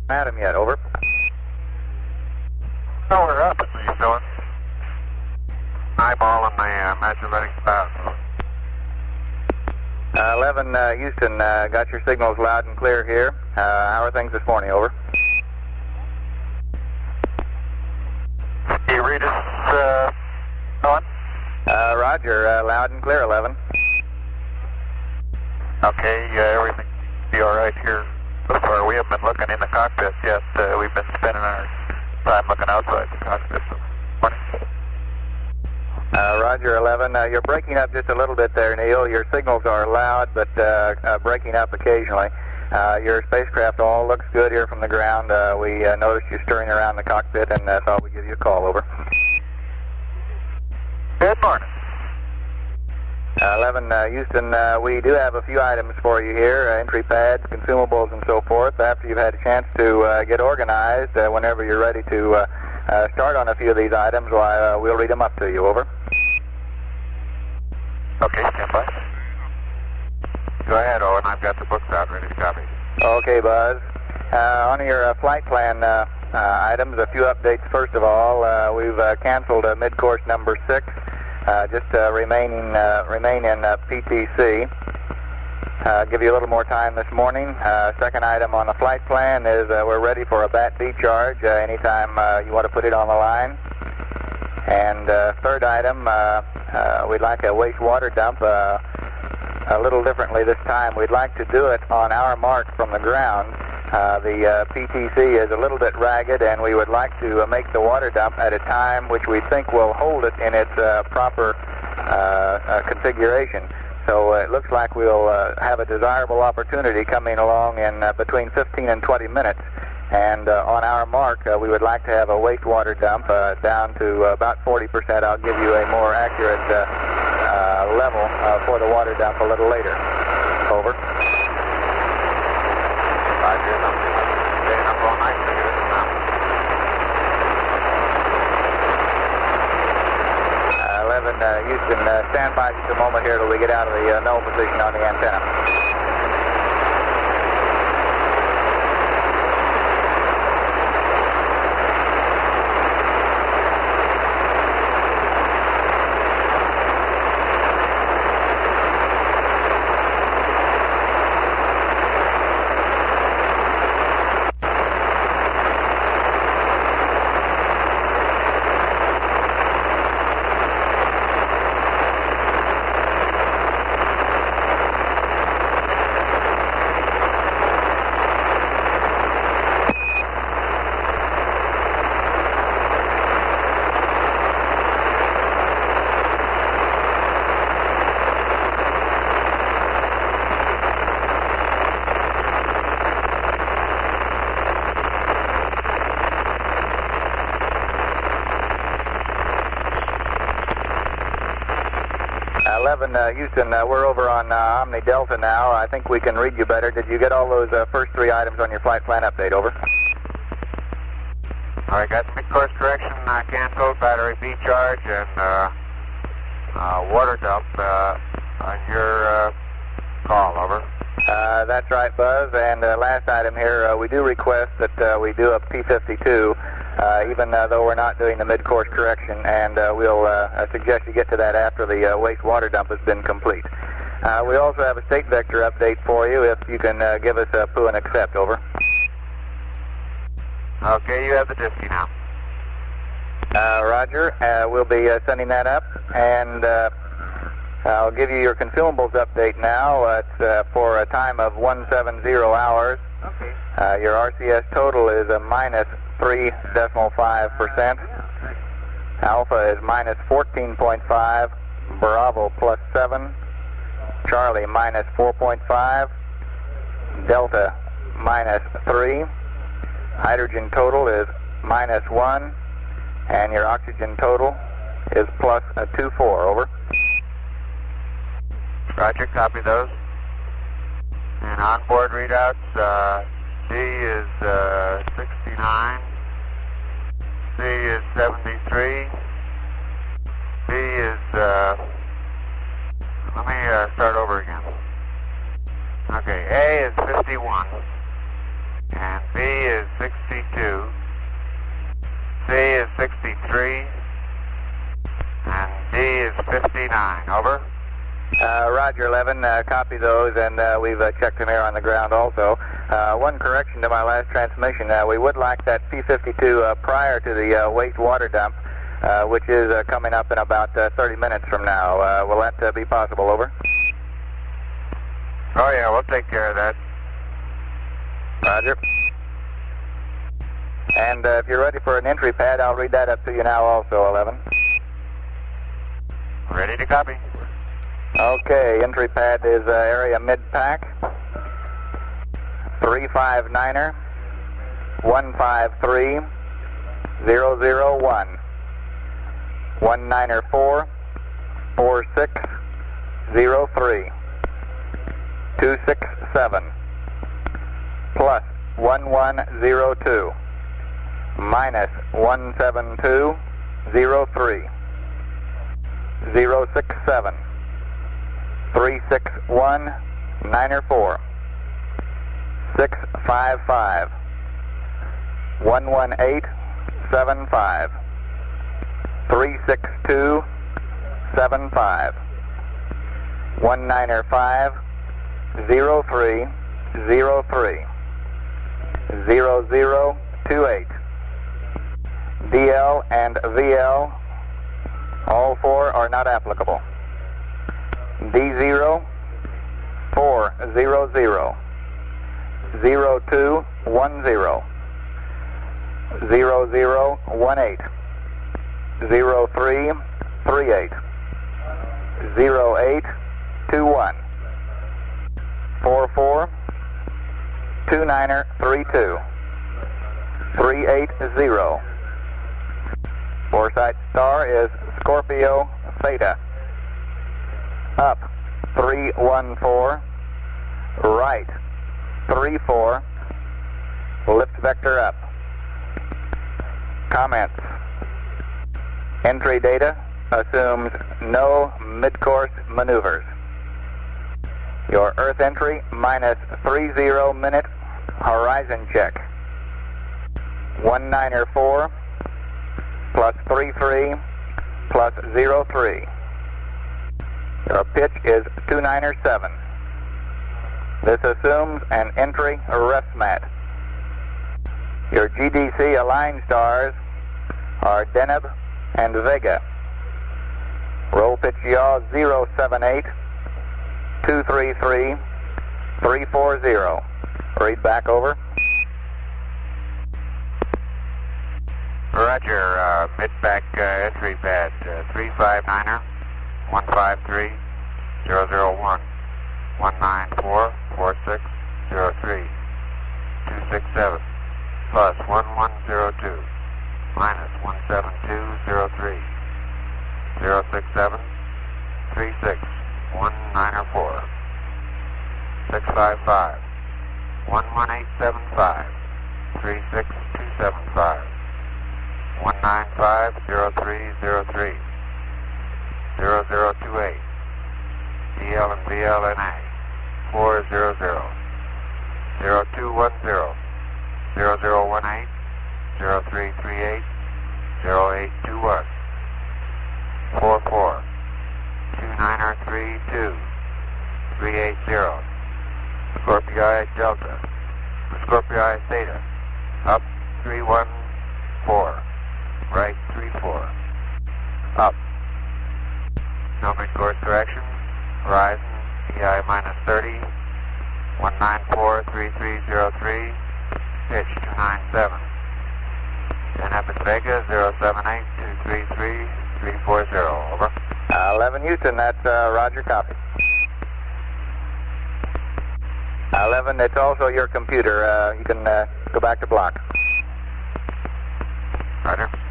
Adam yet, over. No, we're up at least, doing. Eyeballing the modulating cloud. 11 Houston, got your signals loud and clear here. How are things this morning, over? Can you read us, on? Roger, loud and clear, 11. Okay, everything be all right here so far. We haven't been looking in the cockpit yet. We've been spending our time looking outside the cockpit this morning. Roger, 11. You're breaking up just a little bit there, Neil. Your signals are loud, but breaking up occasionally. Your spacecraft all looks good here from the ground. We noticed you stirring around the cockpit and thought we'd give you a call, over. Good morning. 11 Houston, we do have a few items for you here, entry pads, consumables, and so forth. After you've had a chance to get organized, whenever you're ready to start on a few of these items, we'll read them up to you, over. Okay, stand by. Go ahead, Owen. I've got the books out ready to copy. Okay, Buzz. On your flight plan items, a few updates. First of all, we've canceled mid-course number 6. Just remain in PTC. Give you a little more time this morning. Second item on the flight plan is we're ready for a BAT-D charge anytime you want to put it on the line. And third item, we'd like a wastewater dump a little differently this time. We'd like to do it on our mark from the ground. The PTC is a little bit ragged, and we would like to make the water dump at a time which we think will hold it in its proper configuration. So it looks like we'll have a desirable opportunity coming along in between 15 and 20 minutes. And on our mark, we would like to have a wastewater dump down to about 40%. I'll give you a more accurate level for the water dump a little later. Over. Roger. Staying up all night. Houston, stand by just a moment here till we get out of the null position on the antenna. 11 Houston, we're over on Omni Delta now. I think we can read you better. Did you get all those first three items on your flight plan update? Over. All right, got mid-course correction canceled, battery B charge, and water dump on your call. Over. That's right, Buzz. And last item here, we do request that we do a P52, even though we're not doing the mid-course correction, and we'll suggest you get to that after the wastewater dump has been complete. We also have a state vector update for you, if you can give us a poo and accept. Over. Okay, you have the disky now. Roger. We'll be sending that up, and I'll give you your consumables update now. It's for a time of 170 hours. Okay. Your RCS total is a minus 3.5%. Alpha is minus 14.5. Bravo plus 7. Charlie minus 4.5. Delta minus 3. Hydrogen total is minus 1. And your oxygen total is plus 2.4. Over. Roger, copy those. And onboard readouts, D is 69, C is 73, B is, let me start over again. Okay, A is 51, and B is 53. And D is 59. Over. Roger, 11. Copy those, and we've checked them here on the ground also. One correction to my last transmission. We would like that P-52 prior to the waste water dump, which is coming up in about 30 minutes from now. Will that be possible? Over. Oh, yeah, we'll take care of that. Roger. And if you're ready for an entry pad, I'll read that up to you now also, 11. Ready to copy. Okay, entry pad is area mid-pack. 359er 153 001 194 4603 267 plus 1102 minus 17203 067 361 904 655 11875 362 75 195 0303 0028 DL and VL, all four are not applicable. D0 400 0210 0018 0338 0821 44 2932 380. Foresight star is Scorpio Theta. Up 314, right 34, lift vector up. Comments. Entry data assumes no mid-course maneuvers. Your Earth entry minus 30 minute horizon check. 194 plus 33 plus 03. Your pitch is 297. This assumes an entry rest mat. Your GDC aligned stars are Deneb and Vega. Roll pitch yaw 078 233 340. Read back, over. Roger, mid-back entry pad 359er 153 001 194 4603 267 plus 1102 minus 17203 067 36 194 655 11875 36275 195 0303 0028 DL and VLNA 400 0210 0018 0338 0821 44 2932 380 Scorpii Delta Scorpii Theta up 314 right 34 up no mid-course correction horizon EI minus 30 194 3303 pitch 297 and up at Vega 078 233 340 over. 11 Houston, that's Roger, copy. 11, it's also your computer. You can go back to block. Roger.